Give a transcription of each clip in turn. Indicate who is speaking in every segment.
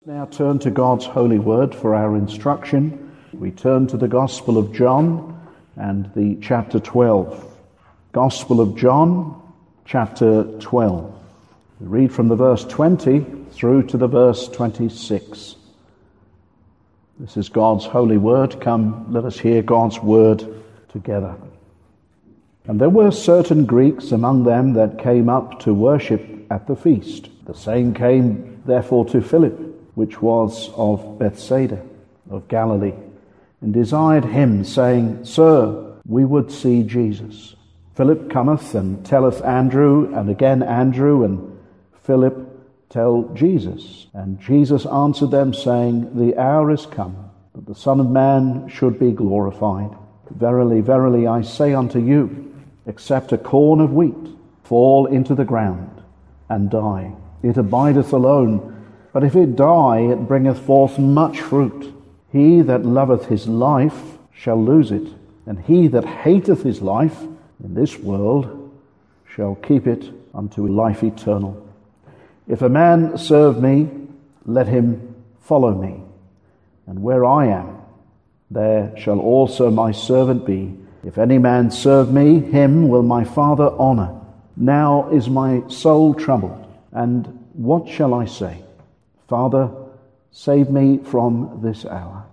Speaker 1: Now turn to God's holy word for our instruction. We turn to the Gospel of John and the chapter 12. Gospel of John, chapter 12. We read from the verse 20 through to the verse 26. This is God's holy word. Come, let us hear God's word together. And there were certain Greeks among them that came up to worship at the feast. The same came therefore to Philip, which was of Bethsaida of Galilee, and desired him, saying, Sir, we would see Jesus. Philip cometh and telleth Andrew, and again Andrew and Philip tell Jesus. And Jesus answered them, saying, The hour is come, that the Son of Man should be glorified. Verily, verily, I say unto you, except a corn of wheat fall into the ground and die, it abideth alone. But if it die, it bringeth forth much fruit. He that loveth his life shall lose it, and he that hateth his life in this world shall keep it unto life eternal. If a man serve me, let him follow me. And where I am, there shall also my servant be. If any man serve me, him will my Father honour. Now is my soul troubled, and what shall I say? Father, save me from this hour.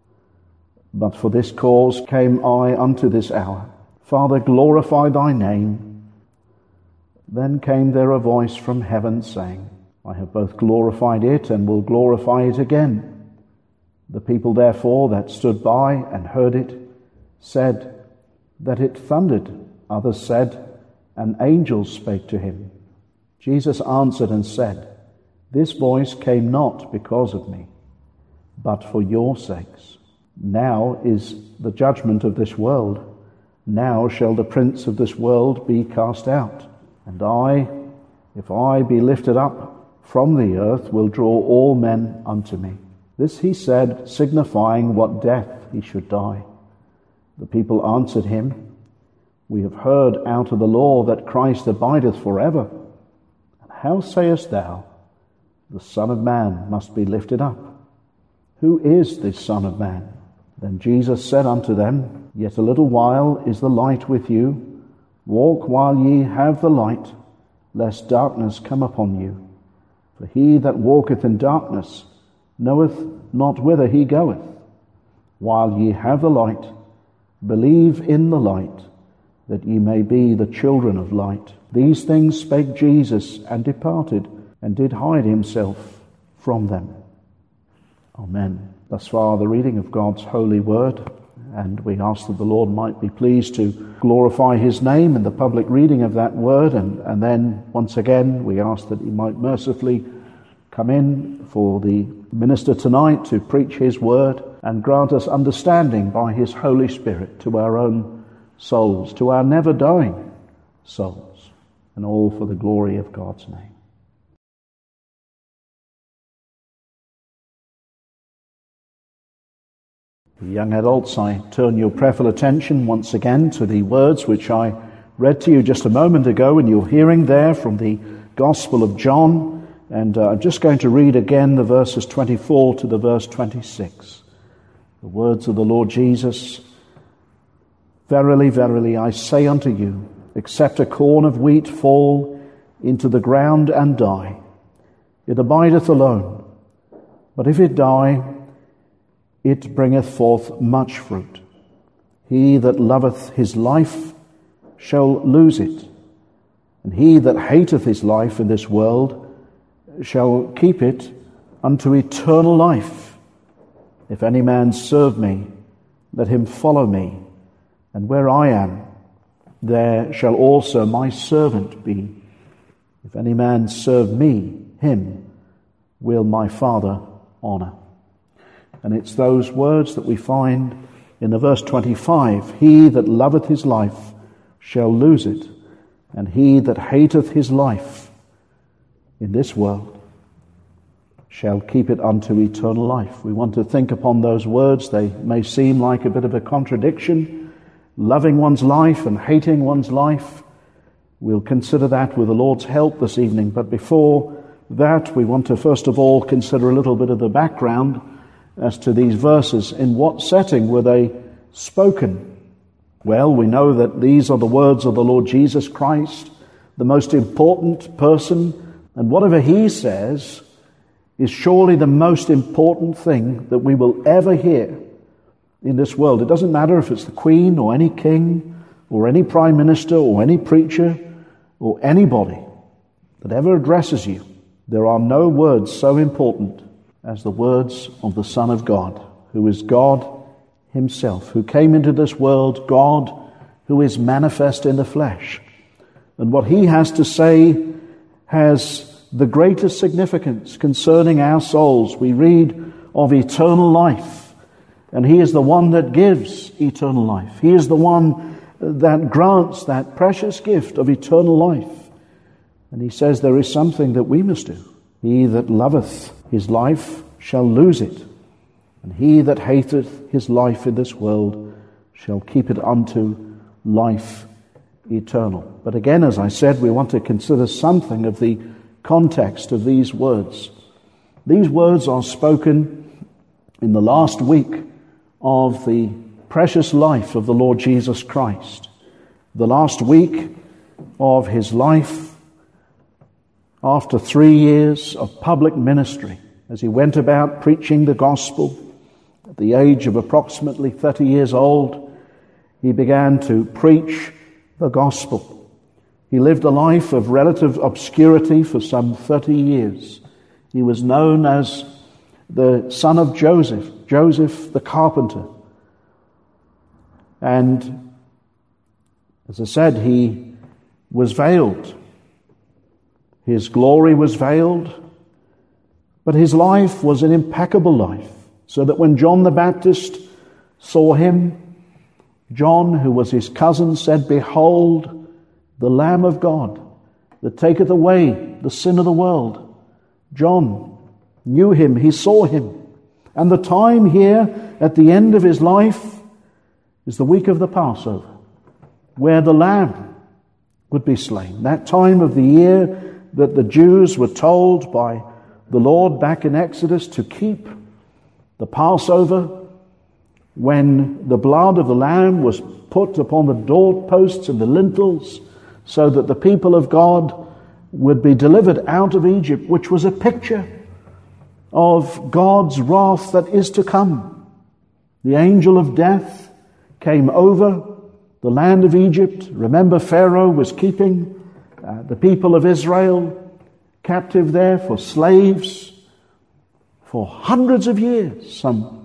Speaker 1: But for this cause came I unto this hour. Father, glorify thy name. Then came there a voice from heaven, saying, I have both glorified it and will glorify it again. The people therefore that stood by and heard it said that it thundered. Others said, an angel spake to him. Jesus answered and said, This voice came not because of me, but for your sakes. Now is the judgment of this world. Now shall the prince of this world be cast out. And I, if I be lifted up from the earth, will draw all men unto me. This he said, signifying what death he should die. The people answered him, We have heard out of the law that Christ abideth forever. And how sayest thou, the Son of Man must be lifted up? Who is this Son of Man? Then Jesus said unto them, Yet a little while is the light with you. Walk while ye have the light, lest darkness come upon you. For he that walketh in darkness knoweth not whither he goeth. While ye have the light, believe in the light, that ye may be the children of light. These things spake Jesus, and departed, and did hide himself from them. Amen. Thus far the reading of God's holy word, and we ask that the Lord might be pleased to glorify his name in the public reading of that word, and then once again we ask that he might mercifully come in for the minister tonight to preach his word and grant us understanding by his Holy Spirit to our own souls, to our never-dying souls, and all for the glory of God's name. Young adults, I turn your prayerful attention once again to the words which I read to you just a moment ago in your hearing there from the Gospel of John. And I'm just going to read again the verses 24 to the verse 26. The words of the Lord Jesus, Verily, verily, I say unto you, except a corn of wheat fall into the ground and die, it abideth alone. But if it die, it bringeth forth much fruit. He that loveth his life shall lose it, and he that hateth his life in this world shall keep it unto eternal life. If any man serve me, let him follow me, and where I am, there shall also my servant be. If any man serve me, him will my Father honour. And it's those words that we find in the verse 25. He that loveth his life shall lose it, and he that hateth his life in this world shall keep it unto eternal life. We want to think upon those words. They may seem like a bit of a contradiction, loving one's life and hating one's life. We'll consider that with the Lord's help this evening. But before that, we want to first of all consider a little bit of the background as to these verses. In what setting were they spoken? Well, we know that these are the words of the Lord Jesus Christ, the most important person, and whatever he says is surely the most important thing that we will ever hear in this world. It doesn't matter if it's the Queen or any king or any prime minister or any preacher or anybody that ever addresses you. There are no words so important as the words of the Son of God, who is God himself, who came into this world, God who is manifest in the flesh. And what he has to say has the greatest significance concerning our souls. We read of eternal life, and he is the one that gives eternal life. He is the one that grants that precious gift of eternal life. And he says there is something that we must do. He that loveth his life shall lose it, and he that hateth his life in this world shall keep it unto life eternal. But again, as I said, we want to consider something of the context of these words. These words are spoken in the last week of the precious life of the Lord Jesus Christ, the last week of his life after 3 years of public ministry, as he went about preaching the gospel. At the age of approximately 30 years old, he began to preach the gospel. He lived a life of relative obscurity for some 30 years. He was known as the son of Joseph, Joseph the carpenter. And as I said, he was veiled. His glory was veiled, but his life was an impeccable life, so that when John the Baptist saw him, John, who was his cousin, said, "Behold, the Lamb of God that taketh away the sin of the world." John knew him, he saw him. And the time here at the end of his life is the week of the Passover, where the Lamb would be slain. That time of the year that the Jews were told by the Lord back in Exodus to keep the Passover, when the blood of the Lamb was put upon the doorposts and the lintels, so that the people of God would be delivered out of Egypt, which was a picture of God's wrath that is to come. The angel of death came over the land of Egypt. Remember, Pharaoh was keeping the people of Israel captive there for slaves for hundreds of years. Some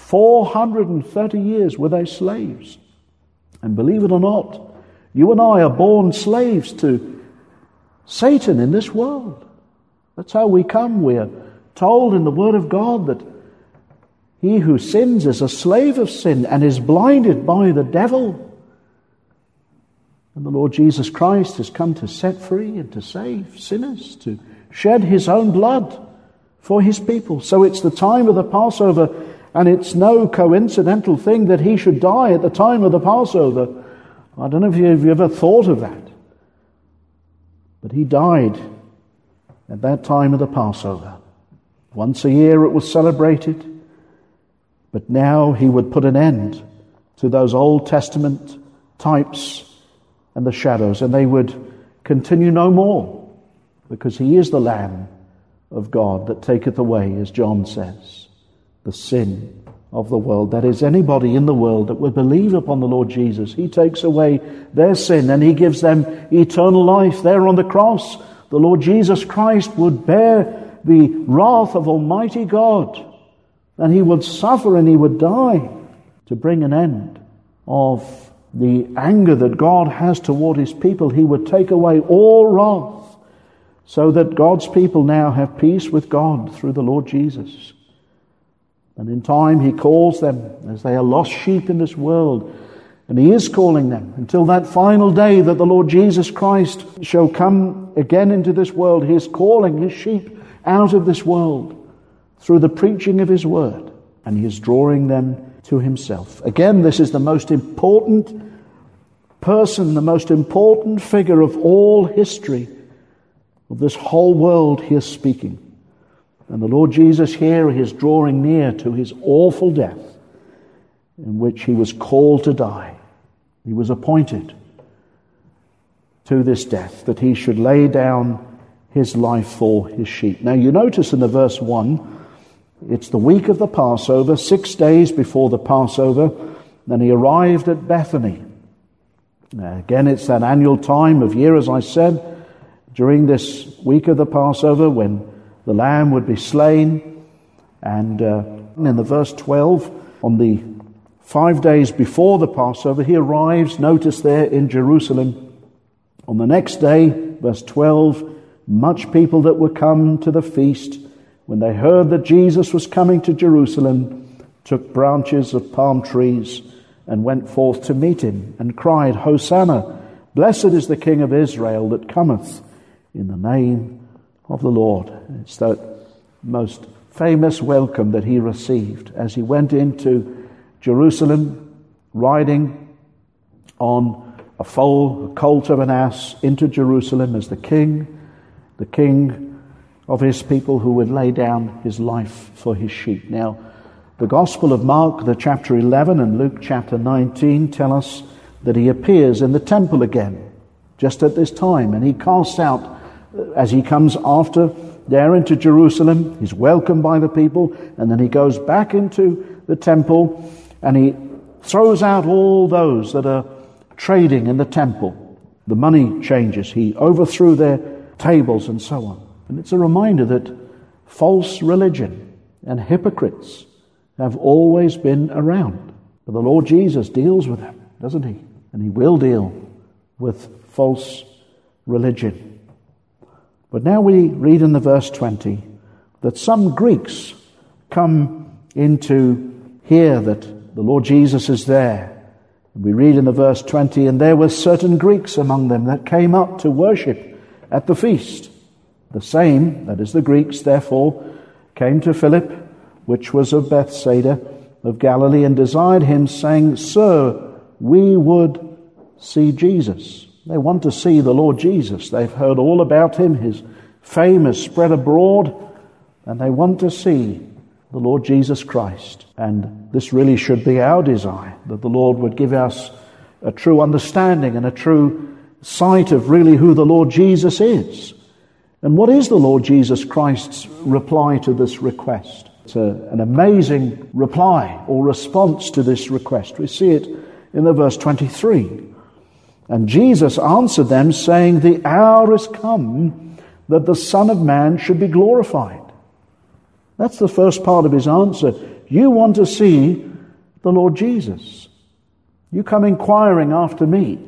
Speaker 1: 430 years were they slaves. And believe it or not, you and I are born slaves to Satan in this world. That's how we come. We are told in the Word of God that he who sins is a slave of sin and is blinded by the devil. And the Lord Jesus Christ has come to set free and to save sinners, to shed his own blood for his people. So it's the time of the Passover, and it's no coincidental thing that he should die at the time of the Passover. I don't know if you've ever thought of that. But he died at that time of the Passover. Once a year it was celebrated, but now he would put an end to those Old Testament types and the shadows, and they would continue no more, because he is the Lamb of God that taketh away, as John says, the sin of the world. That is, anybody in the world that would believe upon the Lord Jesus, he takes away their sin and he gives them eternal life. There on the cross, the Lord Jesus Christ would bear the wrath of Almighty God, and he would suffer and he would die to bring an end of the anger that God has toward his people. He would take away all wrath, so that God's people now have peace with God through the Lord Jesus. And in time he calls them, as they are lost sheep in this world, and he is calling them until that final day that the Lord Jesus Christ shall come again into this world. He is calling his sheep out of this world through the preaching of his word, and he is drawing them to himself. Again, this is the most important person, the most important figure of all history, of this whole world he is speaking. And the Lord Jesus here is drawing near to his awful death in which he was called to die. He was appointed to this death, that he should lay down his life for his sheep. Now you notice in the verse 1, it's the week of the Passover, 6 days before the Passover, then he arrived at Bethany. Now, again, it's that annual time of year, as I said, during this week of the Passover when the lamb would be slain. And in the verse 12, on the 5 days before the Passover, he arrives, notice there, in Jerusalem. On the next day, verse 12, much people that were come to the feast, when they heard that Jesus was coming to Jerusalem, took branches of palm trees and went forth to meet him, and cried, Hosanna, blessed is the King of Israel that cometh in the name of the Lord. It's that most famous welcome that he received as he went into Jerusalem, riding on a colt of an ass into Jerusalem as the king of his people who would lay down his life for his sheep. Now, the Gospel of Mark, the chapter 11, and Luke chapter 19 tell us that he appears in the temple again, just at this time, and he casts out, as he comes after there into Jerusalem, he's welcomed by the people, and then he goes back into the temple, and he throws out all those that are trading in the temple, the money changers. He overthrew their tables and so on. And it's a reminder that false religion and hypocrites have always been around. But the Lord Jesus deals with them, doesn't he? And he will deal with false religion. But now we read in the verse 20 that some Greeks come into hear that the Lord Jesus is there. And we read in the verse 20, and there were certain Greeks among them that came up to worship at the feast. The same, that is the Greeks, therefore, came to Philip, which was of Bethsaida of Galilee, and desired him, saying, Sir, we would see Jesus. They want to see the Lord Jesus. They've heard all about him. His fame has spread abroad, and they want to see the Lord Jesus Christ. And this really should be our desire, that the Lord would give us a true understanding and a true sight of really who the Lord Jesus is. And what is the Lord Jesus Christ's reply to this request? It's an amazing reply or response to this request. We see it in the verse 23. And Jesus answered them, saying, The hour is come that the Son of Man should be glorified. That's the first part of his answer. You want to see the Lord Jesus. You come inquiring after me.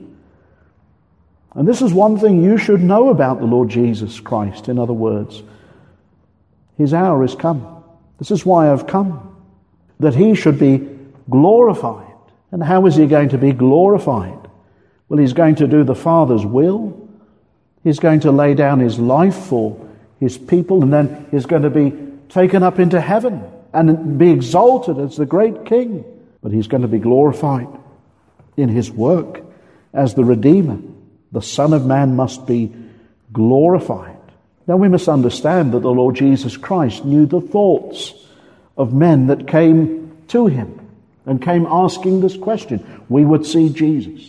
Speaker 1: And this is one thing you should know about the Lord Jesus Christ, in other words. His hour is come. This is why I've come, that he should be glorified. And how is he going to be glorified? Well, he's going to do the Father's will. He's going to lay down his life for his people, and then he's going to be taken up into heaven and be exalted as the great King. But he's going to be glorified in his work as the Redeemer. The Son of Man must be glorified. Now we must understand that the Lord Jesus Christ knew the thoughts of men that came to him and came asking this question. We would see Jesus.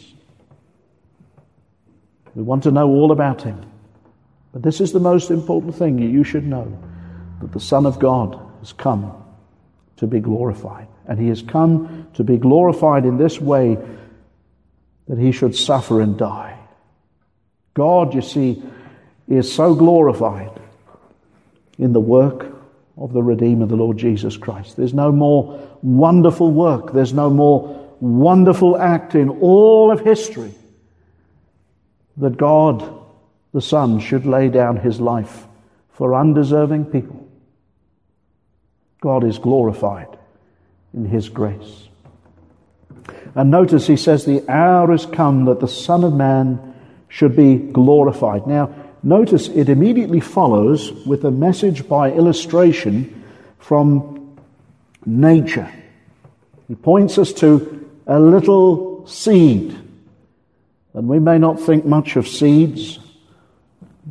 Speaker 1: We want to know all about him. But this is the most important thing you should know, that the Son of God has come to be glorified. And he has come to be glorified in this way, that he should suffer and die. God, you see, is so glorified in the work of the Redeemer, the Lord Jesus Christ. There's no more wonderful work. There's no more wonderful act in all of history that God, the Son, should lay down his life for undeserving people. God is glorified in his grace. And notice he says, the hour is come that the Son of Man should be glorified. Now, notice it immediately follows with a message by illustration from nature. He points us to a little seed. And we may not think much of seeds,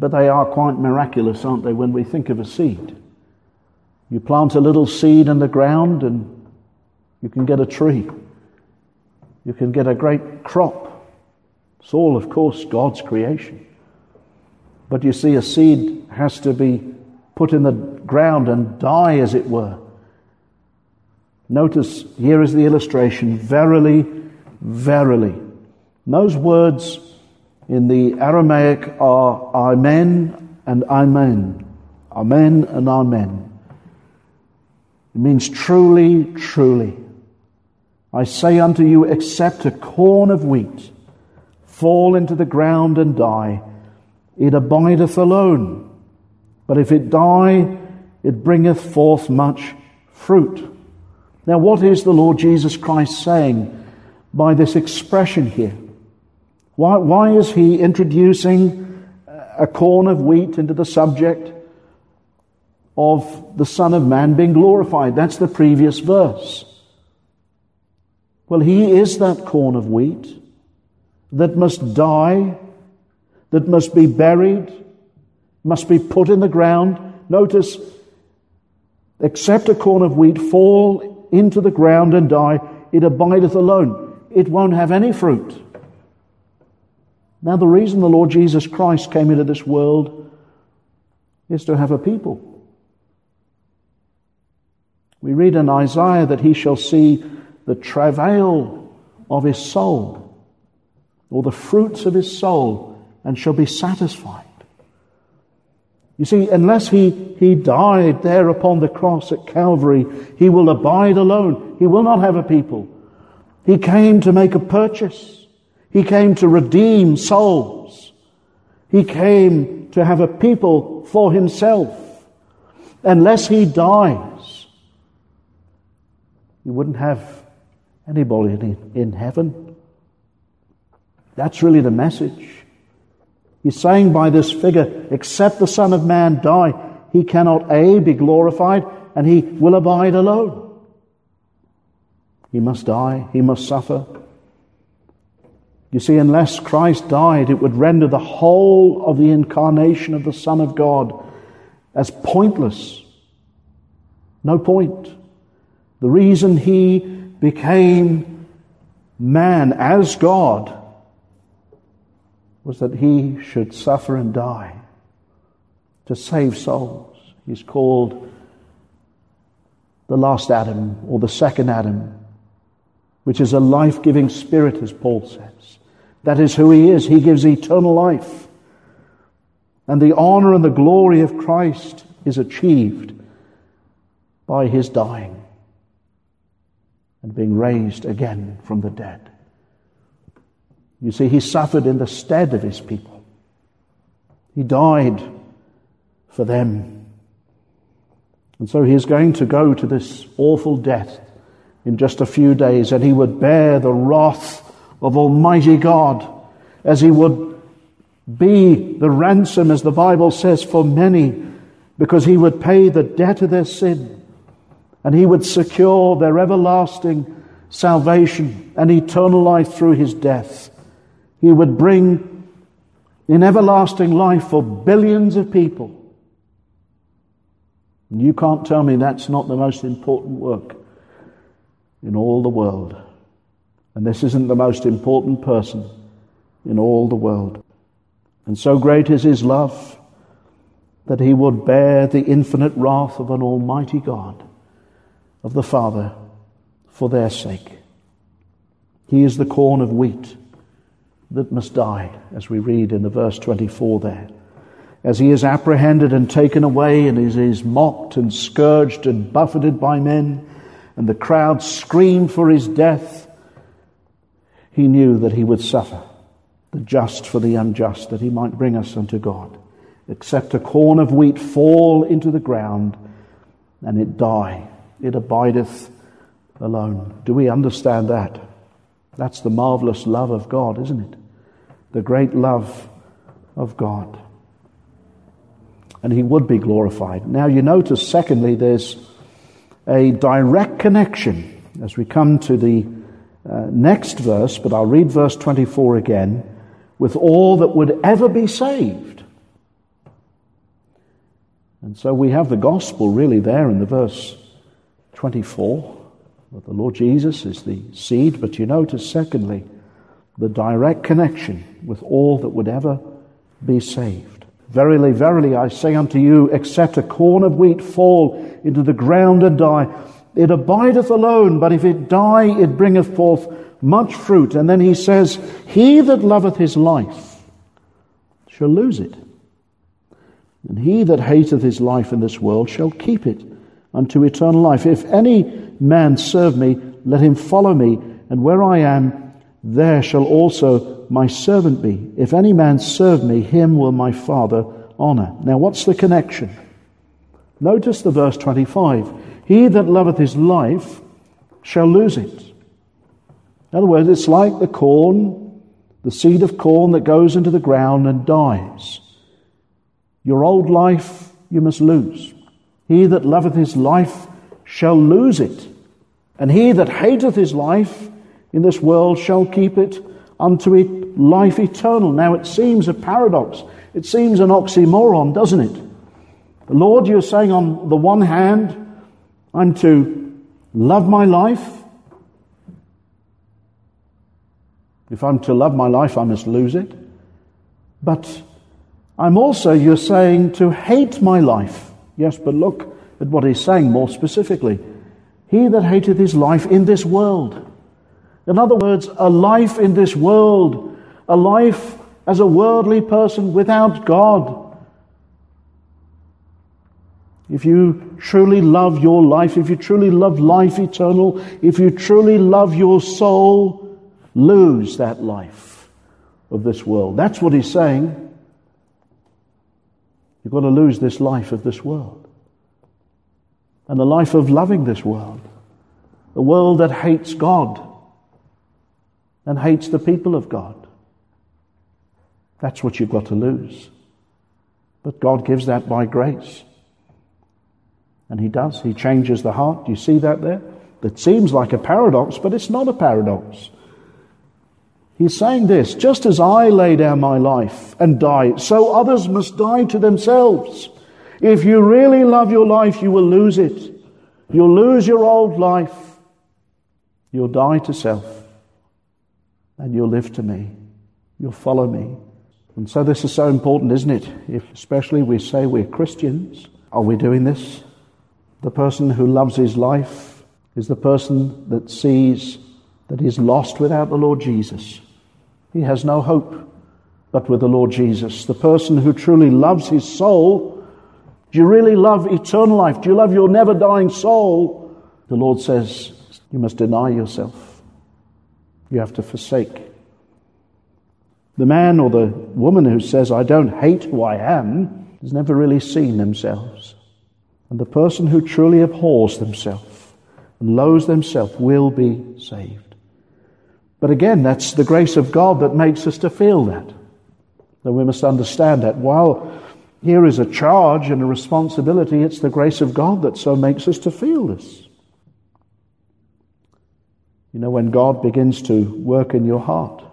Speaker 1: but they are quite miraculous, aren't they, when we think of a seed? You plant a little seed in the ground and you can get a tree. You can get a great crop. It's all, of course, God's creation. But you see, a seed has to be put in the ground and die, as it were. Notice, here is the illustration, verily, verily. Those words in the Aramaic are amen and amen. Amen and amen. It means truly, truly. I say unto you, except a corn of wheat fall into the ground and die, it abideth alone. But if it die, it bringeth forth much fruit. Now, what is the Lord Jesus Christ saying by this expression here? Why is he introducing a corn of wheat into the subject of the Son of Man being glorified? That's the previous verse. Well, he is that corn of wheat that must die, that must be buried, must be put in the ground. Notice, except a corn of wheat fall into the ground and die, it abideth alone. It won't have any fruit. Now, the reason the Lord Jesus Christ came into this world is to have a people. We read in Isaiah that he shall see the travail of his soul, or the fruits of his soul, and shall be satisfied. You see, unless he died there upon the cross at Calvary, he will abide alone. He will not have a people. He came to make a purchase. He came to redeem souls. He came to have a people for himself. Unless he dies, he wouldn't have anybody in heaven. That's really the message. He's saying by this figure, except the Son of Man die, he cannot A, be glorified, and he will abide alone. He must die, he must suffer. You see, unless Christ died, it would render the whole of the incarnation of the Son of God as pointless. No point. The reason he became man as God was that he should suffer and die to save souls. He's called the last Adam, or the second Adam, which is a life-giving spirit, as Paul says. That is who he is. He gives eternal life. And the honor and the glory of Christ is achieved by his dying and being raised again from the dead. You see, he suffered in the stead of his people. He died for them. And so he is going to go to this awful death in just a few days, and he would bear the wrath of Almighty God, as he would be the ransom, as the Bible says, for many, because he would pay the debt of their sin, and he would secure their everlasting salvation and eternal life through his death. He would bring in everlasting life for billions of people. And you can't tell me that's not the most important work in all the world. And this isn't the most important person in all the world. And so great is his love that he would bear the infinite wrath of an almighty God, of the Father, for their sake. He is the corn of wheat that must die, as we read in the verse 24 there. As he is apprehended and taken away, and is mocked and scourged and buffeted by men, and the crowd screamed for his death, he knew that he would suffer, the just for the unjust, that he might bring us unto God. Except a corn of wheat fall into the ground, and it die, it abideth alone. Do we understand that? That's the marvelous love of God, isn't it? The great love of God. And he would be glorified. Now you notice, secondly, there's a direct connection as we come to the next verse, but I'll read verse 24 again, with all that would ever be saved. And so we have the gospel really there in the verse 24, that the Lord Jesus is the seed, but you notice, secondly, the direct connection with all that would ever be saved. Verily, verily, I say unto you, except a corn of wheat fall into the ground and die, it abideth alone, but if it die, it bringeth forth much fruit. And then he says, he that loveth his life shall lose it. And he that hateth his life in this world shall keep it unto eternal life. If any man serve me, let him follow me, and where I am, there shall also my servant be. If any man serve me, him will my Father honor. Now what's the connection? Notice the verse 25. He that loveth his life shall lose it. In other words, it's like the corn, the seed of corn that goes into the ground and dies. Your old life you must lose. He that loveth his life shall lose it. And he that hateth his life in this world shall keep it unto it life eternal. Now it seems a paradox. It seems an oxymoron, doesn't it? The Lord, you're saying on the one hand, I'm to love my life. If I'm to love my life, I must lose it. But I'm also, you're saying, to hate my life. Yes, but look at what he's saying more specifically. He that hateth his life in this world. In other words, a life in this world, a life as a worldly person without God. If you truly love your life, if you truly love life eternal, if you truly love your soul, lose that life of this world. That's what he's saying. You've got to lose this life of this world. And the life of loving this world. The world that hates God and hates the people of God. That's what you've got to lose. But God gives that by grace. And he does. He changes the heart. Do you see that there? That seems like a paradox, but it's not a paradox. He's saying this, just as I lay down my life and die, so others must die to themselves. If you really love your life, you will lose it. You'll lose your old life. You'll die to self. And you'll live to me. You'll follow me. And so this is so important, isn't it? If especially we say we're Christians, are we doing this? The person who loves his life is the person that sees that he's lost without the Lord Jesus. He has no hope but with the Lord Jesus. The person who truly loves his soul, do you really love eternal life? Do you love your never-dying soul? The Lord says, you must deny yourself. You have to forsake. The man or the woman who says, I don't hate who I am, has never really seen themselves. And the person who truly abhors themselves and loathes themselves will be saved. But again, that's the grace of God that makes us to feel that. That we must understand that. While here is a charge and a responsibility, it's the grace of God that so makes us to feel this. You know, when God begins to work in your heart,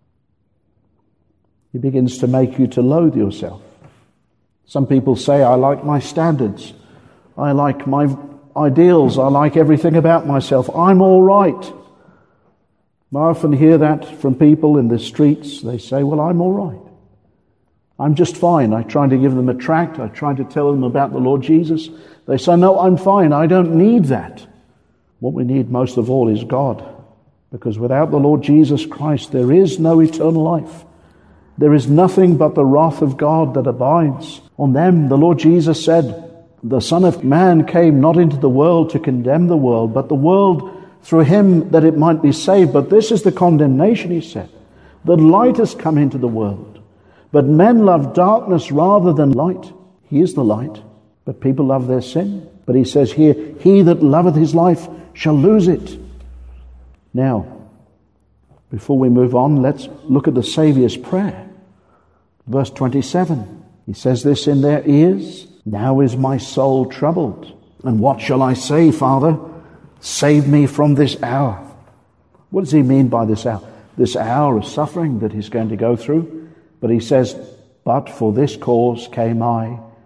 Speaker 1: He begins to make you to loathe yourself. Some people say, I like my standards. I like my ideals. I like everything about myself. I'm all right. I often hear that from people in the streets. They say, well, I'm all right. I'm just fine. I try to give them a tract. I try to tell them about the Lord Jesus. They say, no, I'm fine. I don't need that. What we need most of all is God. Because without the Lord Jesus Christ, there is no eternal life. There is nothing but the wrath of God that abides on them. The Lord Jesus said, the Son of Man came not into the world to condemn the world, but the world through him that it might be saved. But this is the condemnation, he said. The light has come into the world, but men love darkness rather than light. He is the light, but people love their sin. But he says here, he that loveth his life shall lose it. Now, before we move on, let's look at the Saviour's prayer. Verse 27, he says this in their ears, now is my soul troubled. And what shall I say, Father? Save me from this hour. What does he mean by this hour? This hour of suffering that he's going to go through. But he says, but for this cause came I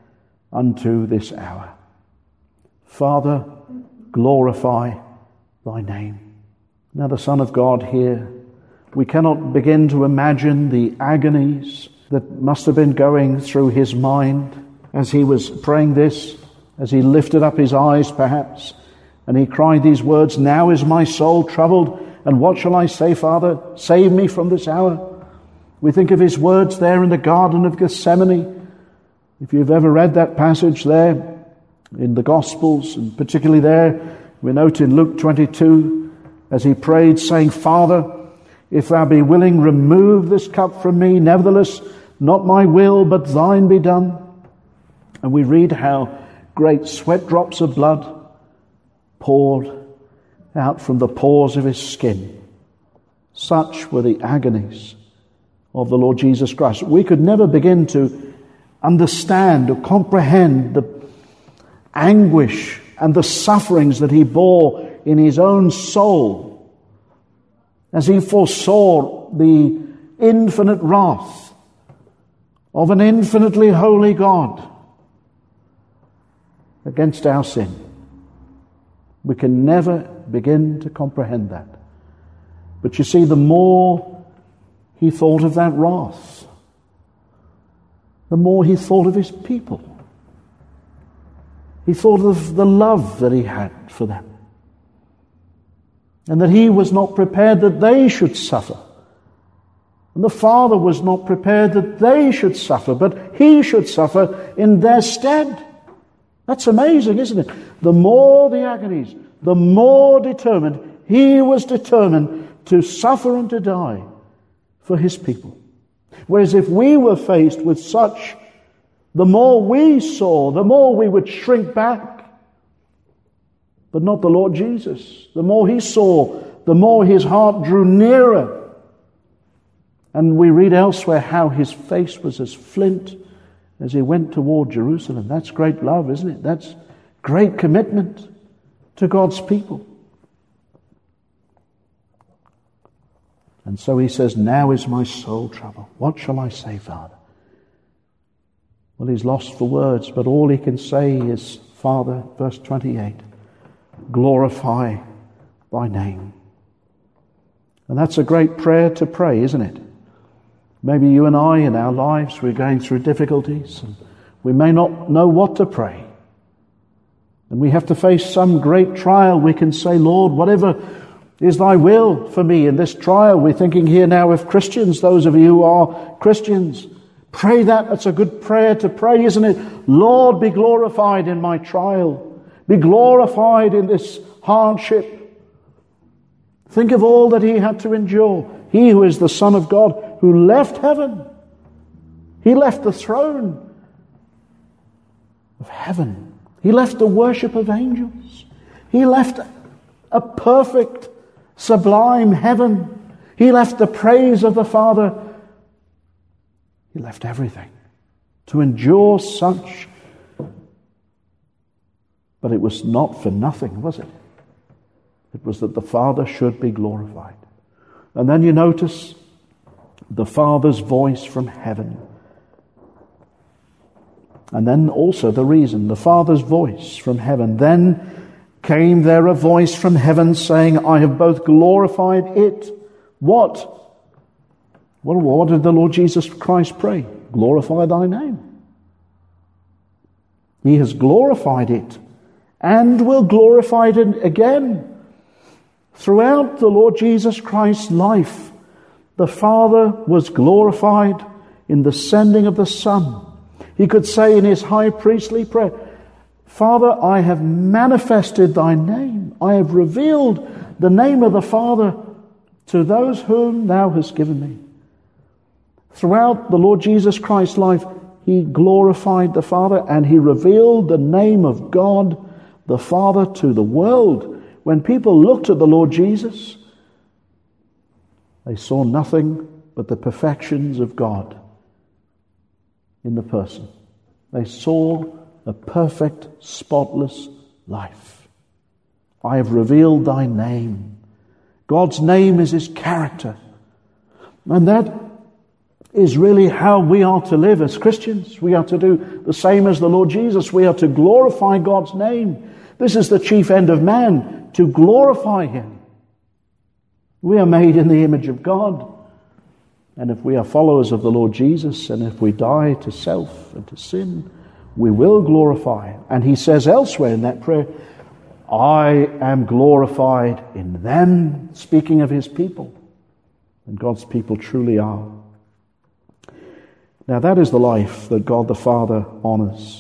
Speaker 1: unto this hour. Father, glorify thy name. Now the Son of God here, we cannot begin to imagine the agonies that must have been going through his mind as he was praying this, as he lifted up his eyes perhaps, and he cried these words, "Now is my soul troubled, and what shall I say, Father? Save me from this hour." We think of his words there in the Garden of Gethsemane. If you've ever read that passage there in the Gospels, and particularly there, we note in Luke 22, as he prayed, saying, "Father, if thou be willing, remove this cup from me. Nevertheless, not my will, but thine be done." And we read how great sweat drops of blood poured out from the pores of his skin. Such were the agonies of the Lord Jesus Christ. We could never begin to understand or comprehend the anguish and the sufferings that he bore in his own soul as he foresaw the infinite wrath of an infinitely holy God against our sin. We can never begin to comprehend that. But you see, the more he thought of that wrath, the more he thought of his people. He thought of the love that he had for them, and that he was not prepared that they should suffer. And the Father was not prepared that they should suffer, but he should suffer in their stead. That's amazing, isn't it? The more the agonies, the more determined he was determined to suffer and to die for his people. Whereas if we were faced with such, the more we saw, the more we would shrink back. But not the Lord Jesus. The more he saw, the more his heart drew nearer. And we read elsewhere how his face was as flint as he went toward Jerusalem. That's great love, isn't it? That's great commitment to God's people. And so he says, "Now is my soul troubled. What shall I say, Father?" Well, he's lost for words, but all he can say is, "Father," verse 28, "glorify thy name." And that's a great prayer to pray, isn't it? Maybe you and I, in our lives, we're going through difficulties, and we may not know what to pray. And we have to face some great trial. We can say, "Lord, whatever is thy will for me in this trial." We're thinking here now of Christians, those of you who are Christians. Pray that. That's a good prayer to pray, isn't it? "Lord, be glorified in my trial. Be glorified in this hardship." Think of all that he had to endure. He who is the Son of God, who left heaven. He left the throne of heaven. He left the worship of angels. He left a perfect, sublime heaven. He left the praise of the Father. He left everything to endure such. But it was not for nothing, was it? It was that the Father should be glorified. And then you notice the Father's voice from heaven. And then also the reason, the Father's voice from heaven. "Then came there a voice from heaven saying, I have both glorified it." What? Well, what did the Lord Jesus Christ pray? "Glorify thy name." He has glorified it and will glorify it again. Throughout the Lord Jesus Christ's life, the Father was glorified in the sending of the Son. He could say in his high priestly prayer, "Father, I have manifested thy name. I have revealed the name of the Father to those whom thou hast given me." Throughout the Lord Jesus Christ's life, he glorified the Father and he revealed the name of God, the Father, to the world. When people looked at the Lord Jesus, they saw nothing but the perfections of God in the person. They saw a perfect, spotless life. "I have revealed thy name." God's name is his character. And that is really how we are to live as Christians. We are to do the same as the Lord Jesus. We are to glorify God's name. This is the chief end of man, to glorify Him. We are made in the image of God. And if we are followers of the Lord Jesus, and if we die to self and to sin, we will glorify Him. And He says elsewhere in that prayer, I am glorified in them, speaking of His people. And God's people truly are. Now that is the life that God the Father honors.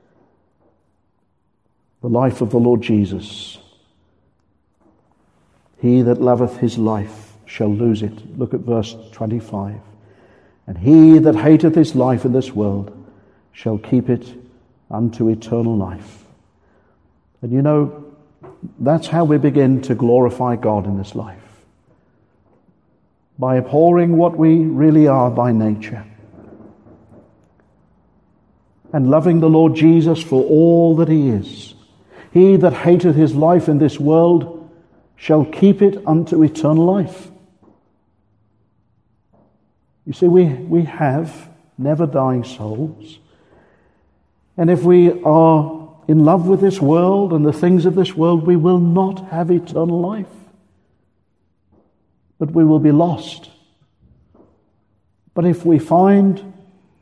Speaker 1: The life of the Lord Jesus. He that loveth his life shall lose it. Look at verse 25. And he that hateth his life in this world shall keep it unto eternal life. And you know, that's how we begin to glorify God in this life. By abhorring what we really are by nature. And loving the Lord Jesus for all that He is. He that hateth his life in this world shall keep it unto eternal life. You see, we have never-dying souls. And if we are in love with this world and the things of this world, we will not have eternal life. But we will be lost. But if we find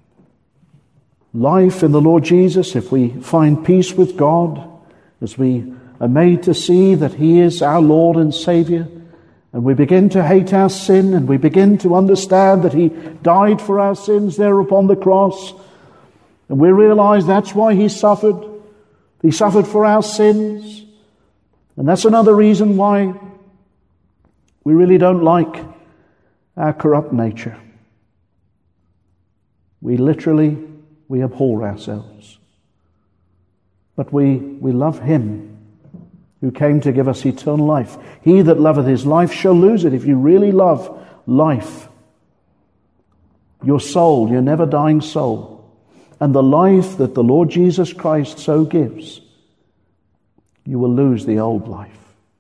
Speaker 1: life in the Lord Jesus, if we find peace with God, as we are made to see that He is our Lord and Saviour, and we begin to hate our sin, and we begin to understand that He died for our sins there upon the cross, and we realize that's why He suffered. He suffered for our sins. And that's another reason why we really don't like our corrupt nature. We abhor ourselves. But we love Him who came to give us eternal life. He that loveth his life shall lose it. If you really love life, your soul, your never-dying soul, and the life that the Lord Jesus Christ so gives, you will lose the old life.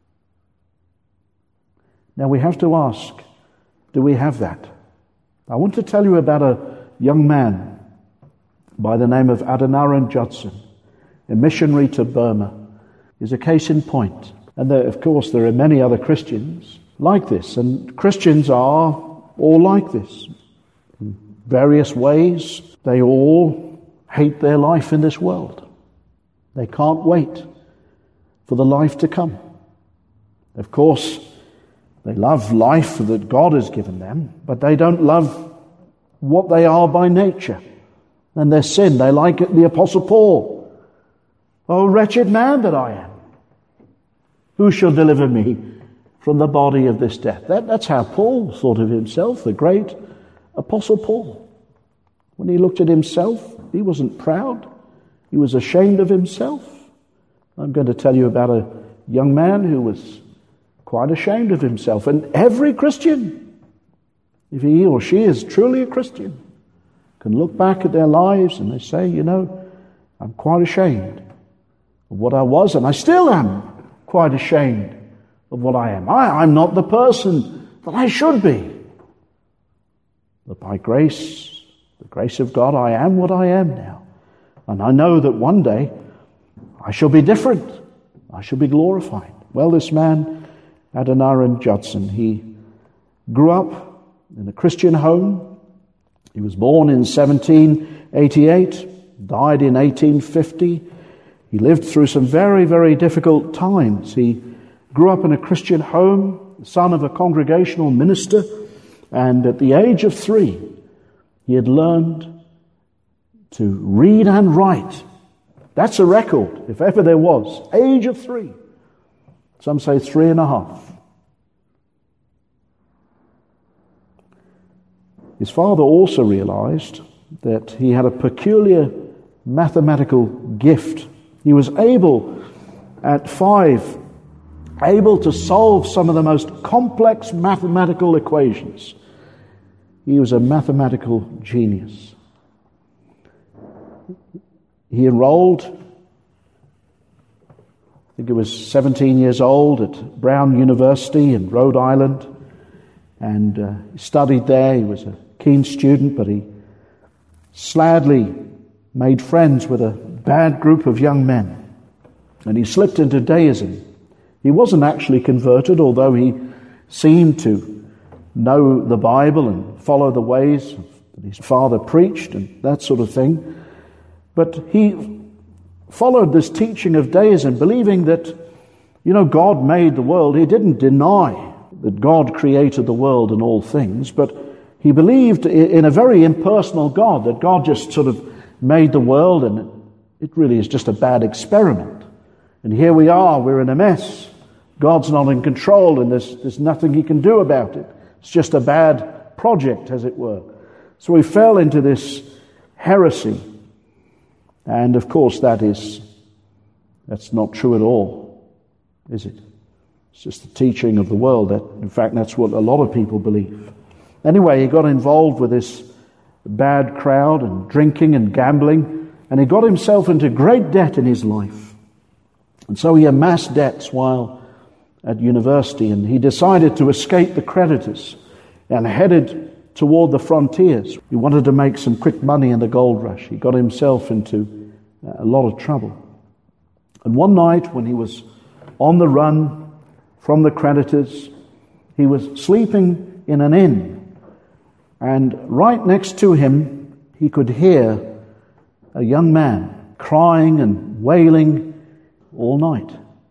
Speaker 1: Now we have to ask, do we have that? I want to tell you about a young man by the name of Adoniram Judson, a missionary to Burma. He's a case in point. And of course there are many other Christians like this, and Christians are all like this. In various ways, they all hate their life in this world. They can't wait for the life to come. Of course, they love life that God has given them, but they don't love what they are by nature and their sin. They like the Apostle Paul. Oh, wretched man that I am. Who shall deliver me from the body of this death? That's how Paul thought of himself, the great Apostle Paul. When he looked at himself, he wasn't proud. He was ashamed of himself. I'm going to tell you about a young man who was quite ashamed of himself. And every Christian, if he or she is truly a Christian, can look back at their lives and they say, you know, I'm quite ashamed of what I was, and I still am quite ashamed of what I am. I'm not the person that I should be. But by grace, the grace of God, I am what I am now. And I know that one day I shall be different. I shall be glorified. Well, this man, Adoniram Judson, he grew up in a Christian home. He was born in 1788, died in 1850. He lived through some very, very difficult times. He grew up in a Christian home, the son of a congregational minister, and at the age of 3, he had learned to read and write. That's a record, if ever there was. Age of 3. Some say 3.5. His father also realized that he had a peculiar mathematical gift. He was able, at 5, to solve some of the most complex mathematical equations. He was a mathematical genius. He enrolled, I think he was 17 years old, at Brown University in Rhode Island, and he studied there. He was a keen student, but he sadly made friends with a bad group of young men, and he slipped into deism. He wasn't actually converted, although he seemed to know the Bible and follow the ways that his father preached and that sort of thing. But he followed this teaching of deism, believing that, God made the world. He didn't deny that God created the world and all things, but he believed in a very impersonal God, that God just sort of made the world and it really is just a bad experiment. And here we are, we're in a mess. God's not in control and there's nothing he can do about it. It's just a bad project, as it were. So we fell into this heresy. And of course that's not true at all, is it? It's just the teaching of the world. In fact, that's what a lot of people believe. Anyway, he got involved with this bad crowd and drinking and gambling, and he got himself into great debt in his life. And so he amassed debts while at university, and he decided to escape the creditors and headed toward the frontiers. He wanted to make some quick money in the gold rush. He got himself into a lot of trouble. And one night when he was on the run from the creditors, he was sleeping in an inn. And right next to him, he could hear a young man crying and wailing all night.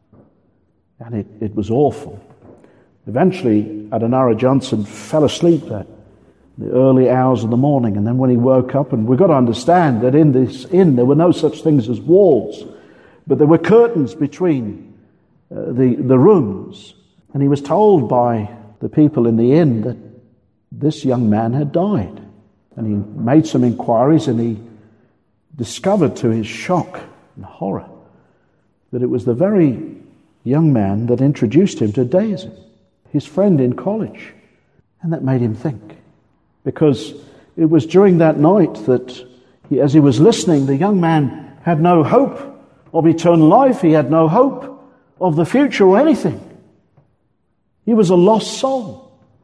Speaker 1: And it was awful. Eventually, Adoniram Judson fell asleep in the early hours of the morning. And then when he woke up, and we've got to understand that in this inn, there were no such things as walls, but there were curtains between the rooms. And he was told by the people in the inn that this young man had died. And he made some inquiries, and he discovered to his shock and horror that it was the very young man that introduced him to deism, his friend in college. And that made him think. Because it was during that night that, as he was listening, the young man had no hope of eternal life. He had no hope of the future or anything. He was a lost soul.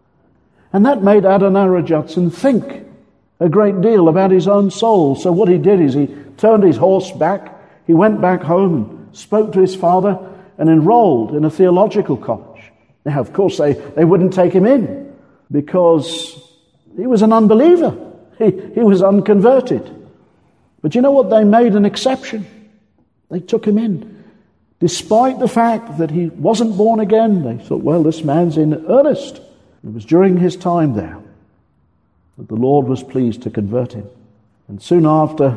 Speaker 1: And that made Adoniram Judson think a great deal about his own soul. So what he did is he turned his horse back, he went back home and spoke to his father and enrolled in a theological college. Now, of course, they wouldn't take him in because he was an unbeliever. He was unconverted. But you know what? They made an exception. They took him in. Despite the fact that he wasn't born again, they thought, well, this man's in earnest. It was during his time there that the Lord was pleased to convert him. And soon after,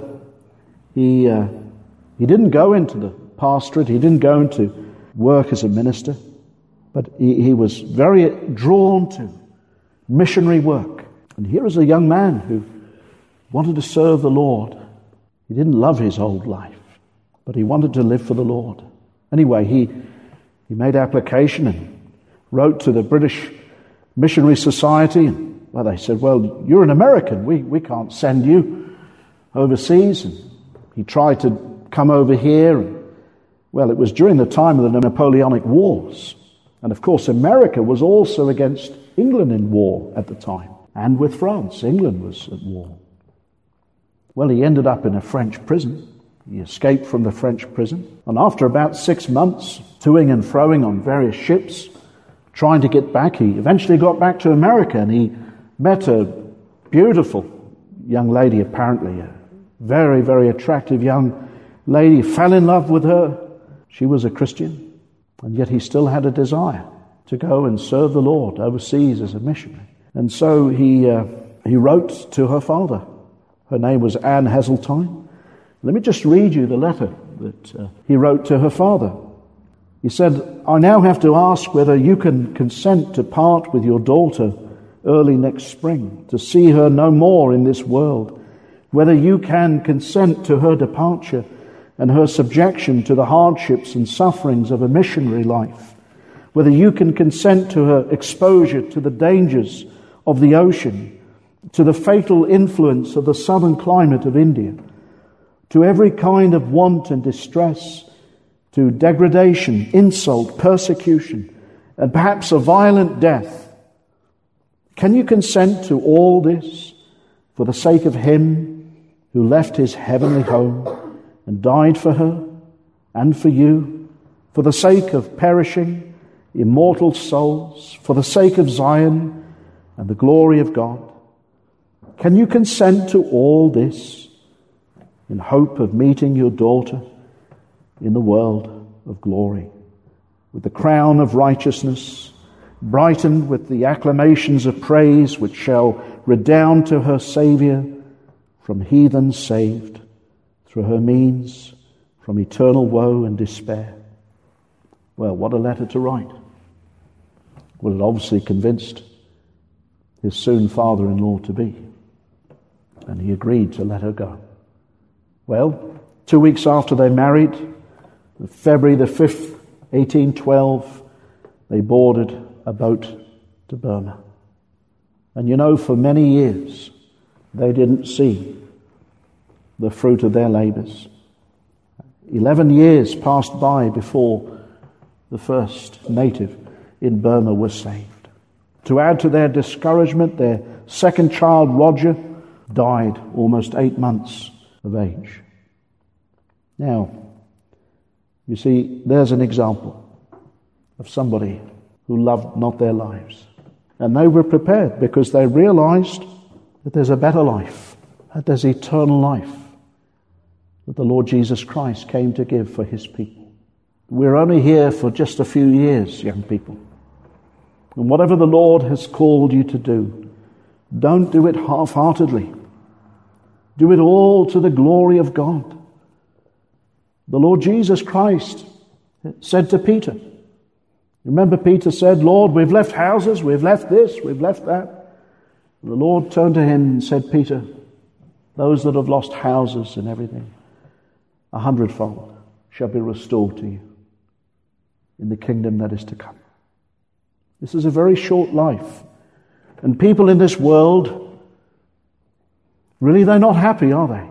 Speaker 1: he didn't go into the pastorate, he didn't go into work as a minister, but he was very drawn to missionary work. And here is a young man who wanted to serve the Lord. He didn't love his old life, but he wanted to live for the Lord. Anyway, he made application and wrote to the British Missionary Society. And, well, they said, well, you're an American. We can't send you overseas. And he tried to come over here. And, well, it was during the time of the Napoleonic Wars. And, of course, America was also against England in war at the time. And with France, England was at war. Well, he ended up in a French prison. He escaped from the French prison. And after about 6 months, toing and froing on various ships, trying to get back, he eventually got back to America, and he met a beautiful young lady, apparently, a very, very attractive young lady, fell in love with her. She was a Christian, and yet he still had a desire to go and serve the Lord overseas as a missionary. And so he wrote to her father. Her name was Anne Heseltine. Let me just read you the letter that he wrote to her father. He said, I now have to ask whether you can consent to part with your daughter early next spring, to see her no more in this world, whether you can consent to her departure and her subjection to the hardships and sufferings of a missionary life, whether you can consent to her exposure to the dangers of the ocean, to the fatal influence of the southern climate of India, to every kind of want and distress, to degradation, insult, persecution, and perhaps a violent death. Can you consent to all this for the sake of him who left his heavenly home and died for her and for you, for the sake of perishing, immortal souls, for the sake of Zion and the glory of God? Can you consent to all this in hope of meeting your daughter in the world of glory, with the crown of righteousness, brightened with the acclamations of praise which shall redound to her Saviour, from heathens saved, through her means, from eternal woe and despair? Well, what a letter to write. Well, it obviously convinced his soon father-in-law to be, and he agreed to let her go. Well, 2 weeks after they married, February the 5th, 1812, they boarded a boat to Burma. And you know, for many years, they didn't see the fruit of their labours. 11 years passed by before the first native in Burma was saved. To add to their discouragement, their second child, Roger, died almost 8 months of age. Now, you see, there's an example of somebody who loved not their lives. And they were prepared because they realized that there's a better life, that there's eternal life that the Lord Jesus Christ came to give for his people. We're only here for just a few years, young people. And whatever the Lord has called you to do, don't do it half-heartedly. Do it all to the glory of God. The Lord Jesus Christ said to Peter, remember Peter said, Lord, we've left houses, we've left this, we've left that. And the Lord turned to him and said, Peter, those that have lost houses and everything, 100-fold shall be restored to you in the kingdom that is to come. This is a very short life. And people in this world, really, they're not happy, are they?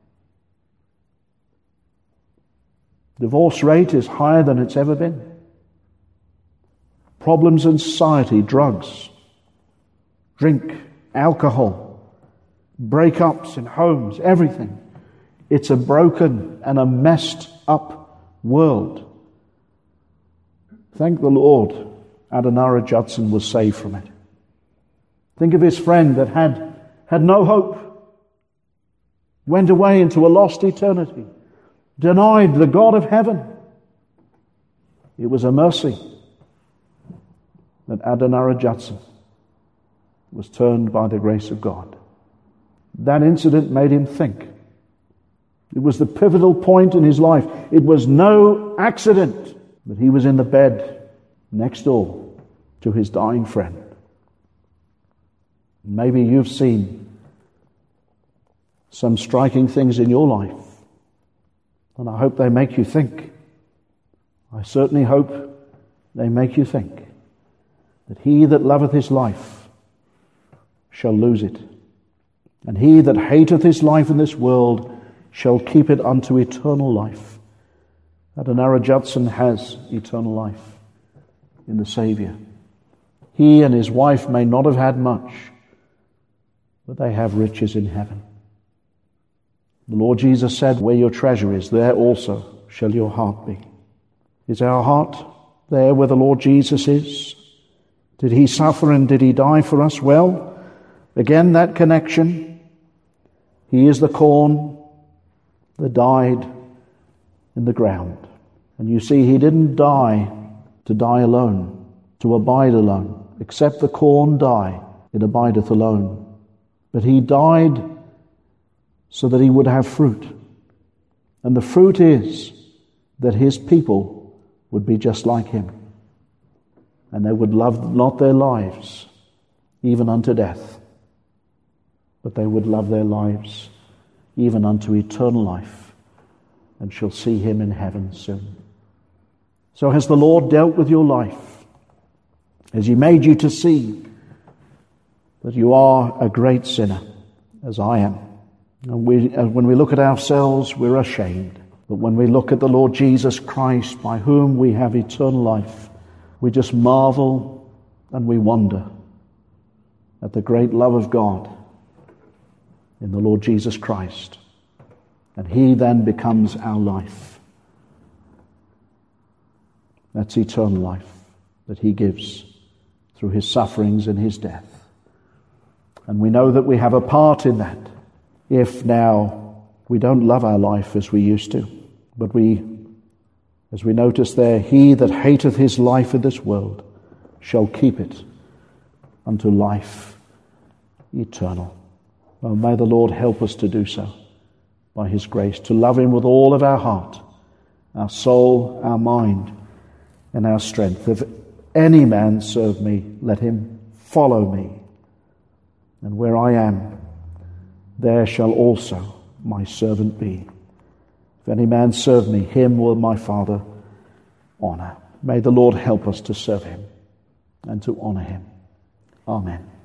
Speaker 1: Divorce rate is higher than it's ever been. Problems in society, drugs, drink, alcohol, breakups in homes, everything. It's a broken and a messed up world. Thank the Lord, Adoniram Judson was saved from it. Think of his friend that had no hope, went away into a lost eternity, denied the God of heaven. It was a mercy that Adoniram Judson was turned by the grace of God. That incident made him think. It was the pivotal point in his life. It was no accident that he was in the bed next door to his dying friend. Maybe you've seen some striking things in your life, and I hope they make you think. I certainly hope they make you think that he that loveth his life shall lose it, and he that hateth his life in this world shall keep it unto eternal life. Adoniram Judson has eternal life in the Saviour. He and his wife may not have had much, but they have riches in heaven. The Lord Jesus said, where your treasure is, there also shall your heart be. Is our heart there where the Lord Jesus is? Did he suffer and did he die for us? Well, again, that connection. He is the corn that died in the ground. And you see, he didn't die to die alone, to abide alone. Except the corn die, it abideth alone. But he died so that he would have fruit. And the fruit is that his people would be just like him. And they would love not their lives, even unto death, but they would love their lives even unto eternal life, and shall see him in heaven soon. So has the Lord dealt with your life? Has he made you to see that you are a great sinner, as I am? And when we look at ourselves, we're ashamed. But when we look at the Lord Jesus Christ, by whom we have eternal life, we just marvel and we wonder at the great love of God in the Lord Jesus Christ. And he then becomes our life. That's eternal life that he gives through his sufferings and his death. And we know that we have a part in that, if now we don't love our life as we used to, but as we notice there, he that hateth his life in this world shall keep it unto life eternal. Well, may the Lord help us to do so by his grace, to love him with all of our heart, our soul, our mind, and our strength. If any man serve me, let him follow me. And where I am, there shall also my servant be. If any man serve me, him will my Father honor. May the Lord help us to serve him and to honor him. Amen.